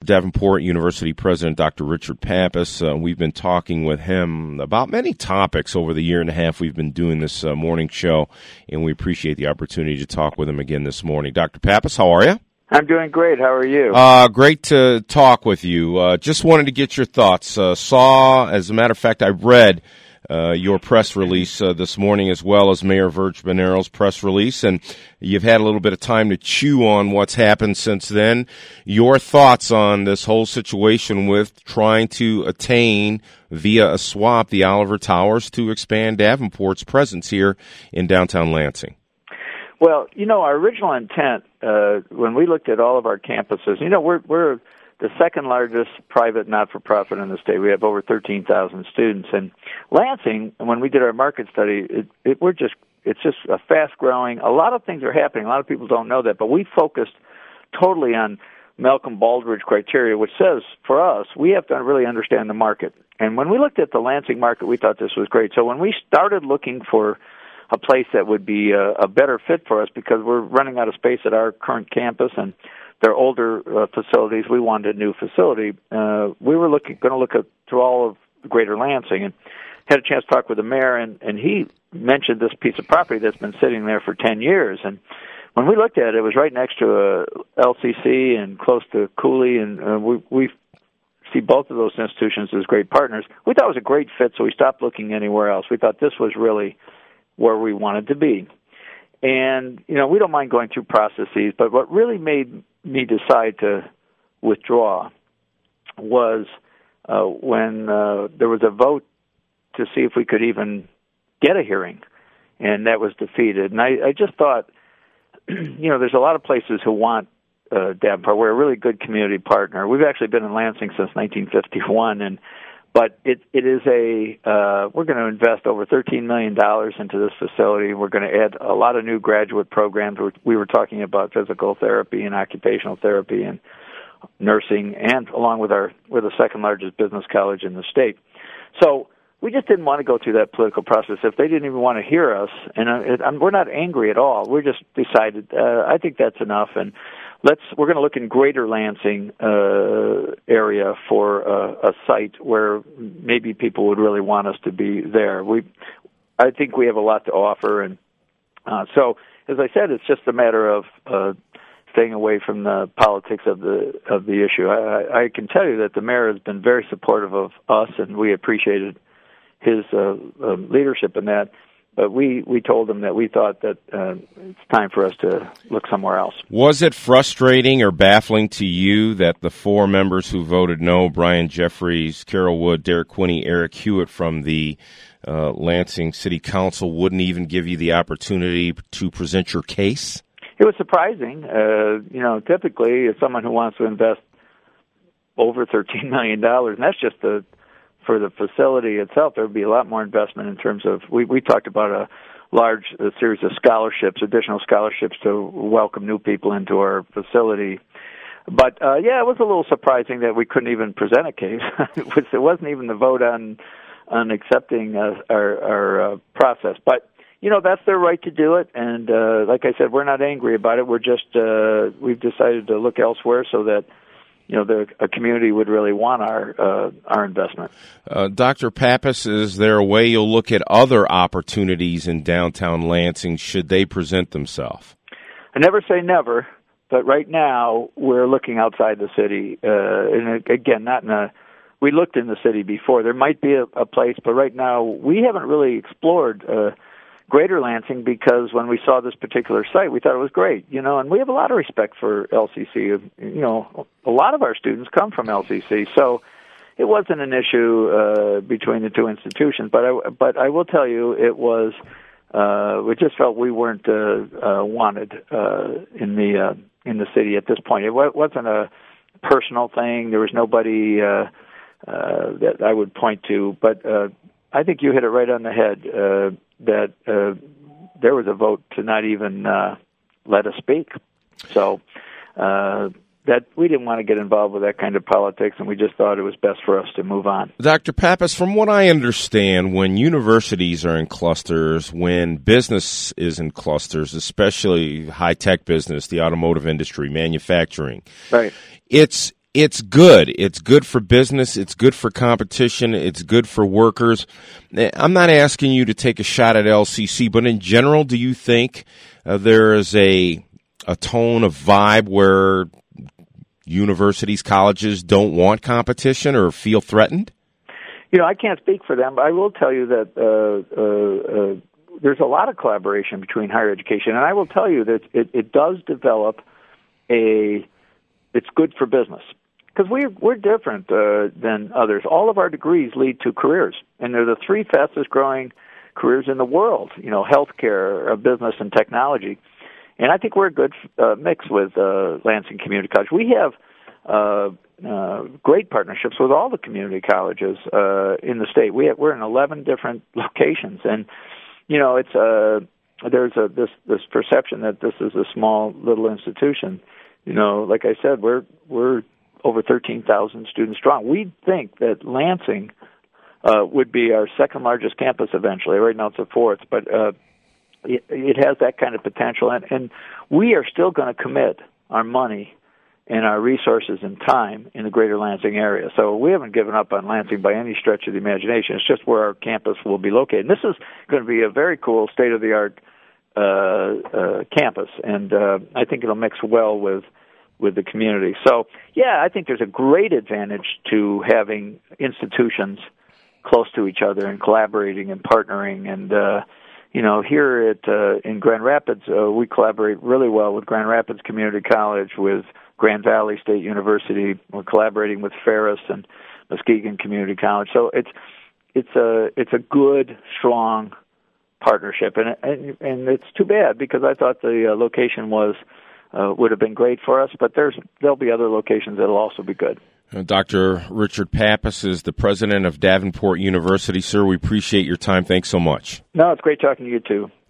Davenport University President Dr. Richard Pappas. We've been talking with him about many topics over the year and a half we've been doing this morning show, and we appreciate the opportunity to talk with him again this morning. Dr. Pappas, how are you? I'm doing great. How are you? Great to talk with you. Just wanted to get your thoughts. As a matter of fact, I read your press release this morning, as well as Mayor Virg Bonero's press release, and you've had a little bit of time to chew on what's happened since then. Your thoughts on this whole situation with trying to attain, via a swap, the Oliver Towers to expand Davenport's presence here in downtown Lansing? Well, our original intent, when we looked at all of our campuses, we're the second largest private not-for-profit in the state. We have over 13,000 students. And Lansing, when we did our market study, it's just a fast-growing. A lot of things are happening. A lot of people don't know that, but we focused totally on Malcolm Baldrige criteria, which says, for us, we have to really understand the market. And when we looked at the Lansing market, we thought this was great. So when we started looking for a place that would be a better fit for us, because we're running out of space at our current campus, and they're older facilities. We wanted a new facility. We were going to look through all of Greater Lansing, and had a chance to talk with the mayor, and he mentioned this piece of property that's been sitting there for 10 years. And when we looked at it, it was right next to a LCC and close to Cooley, and we see both of those institutions as great partners. We thought it was a great fit, so we stopped looking anywhere else. We thought this was really where we wanted to be. And, we don't mind going through processes, but what really made me decide to withdraw was when there was a vote to see if we could even get a hearing, and that was defeated. And I just thought, there's a lot of places who want Davenport. We're a really good community partner. We've actually been in Lansing since 1951, but it is we're going to invest over $13 million into this facility. We're going to add a lot of new graduate programs. We were talking about physical therapy and occupational therapy and nursing, and along with we're the second largest business college in the state. So we just didn't want to go through that political process. If they didn't even want to hear us, and we're not angry at all. We just decided, I think that's enough, and we're going to look in Greater Lansing area for a site where maybe people would really want us to be there. I think we have a lot to offer, and so as I said, it's just a matter of staying away from the politics of the issue. I can tell you that the mayor has been very supportive of us, and we appreciated his leadership in that. But we told him that we thought that it's time for us to look somewhere else. Was it frustrating or baffling to you that the four members who voted no, Brian Jeffries, Carol Wood, Derek Quinney, Eric Hewitt from the Lansing City Council, wouldn't even give you the opportunity to present your case? It was surprising. Typically, as someone who wants to invest over $13 million, and that's just for the facility itself, there would be a lot more investment in terms of, we talked about a large series of scholarships, additional scholarships to welcome new people into our facility. But, it was a little surprising that we couldn't even present a case. It wasn't even the vote on accepting our process. But, that's their right to do it. And like I said, we're not angry about it. We're just, we've decided to look elsewhere so that a community would really want our investment. Dr. Pappas, is there a way you'll look at other opportunities in downtown Lansing should they present themselves? I never say never, but right now we're looking outside the city. And again, we looked in the city before. There might be a place, but right now we haven't really explored Greater Lansing, because when we saw this particular site, we thought it was great, and we have a lot of respect for LCC. A lot of our students come from LCC, so it wasn't an issue between the two institutions. But I will tell you, it was. We just felt we weren't wanted in the city at this point. It wasn't a personal thing. There was nobody that I would point to, but I think you hit it right on the head. That there was a vote to not even let us speak. So that we didn't want to get involved with that kind of politics, and we just thought it was best for us to move on. Dr. Pappas, from what I understand, when universities are in clusters, when business is in clusters, especially high-tech business, the automotive industry, manufacturing, right, it's it's good. It's good for business. It's good for competition. It's good for workers. I'm not asking you to take a shot at LCC, but in general, do you think there is a tone, a vibe where universities, colleges don't want competition or feel threatened? I can't speak for them, but I will tell you that there's a lot of collaboration between higher education, and I will tell you that it does develop it's good for business. Because we're different than others. All of our degrees lead to careers, and they're the three fastest growing careers in the world, healthcare, business, and technology. And I think we're a good mix with Lansing Community College. We have great partnerships with all the community colleges in the state. We're in 11 different locations, and there's this perception that this is a small little institution. Like I said, we're over 13,000 students strong. We think that Lansing would be our second largest campus eventually. Right now it's the fourth, but it has that kind of potential, and we are still going to commit our money and our resources and time in the greater Lansing area. So we haven't given up on Lansing by any stretch of the imagination. It's just where our campus will be located. And this is going to be a very cool, state-of-the-art campus, and I think it'll mix well with the community. So, I think there's a great advantage to having institutions close to each other and collaborating and partnering. And, here in Grand Rapids, we collaborate really well with Grand Rapids Community College, with Grand Valley State University. We're collaborating with Ferris and Muskegon Community College. So it's a good, strong partnership, and it's too bad because I thought the location would have been great for us, but there'll be other locations that'll also be good. Dr. Richard Pappas is the president of Davenport University. Sir, we appreciate your time. Thanks so much. No, it's great talking to you too.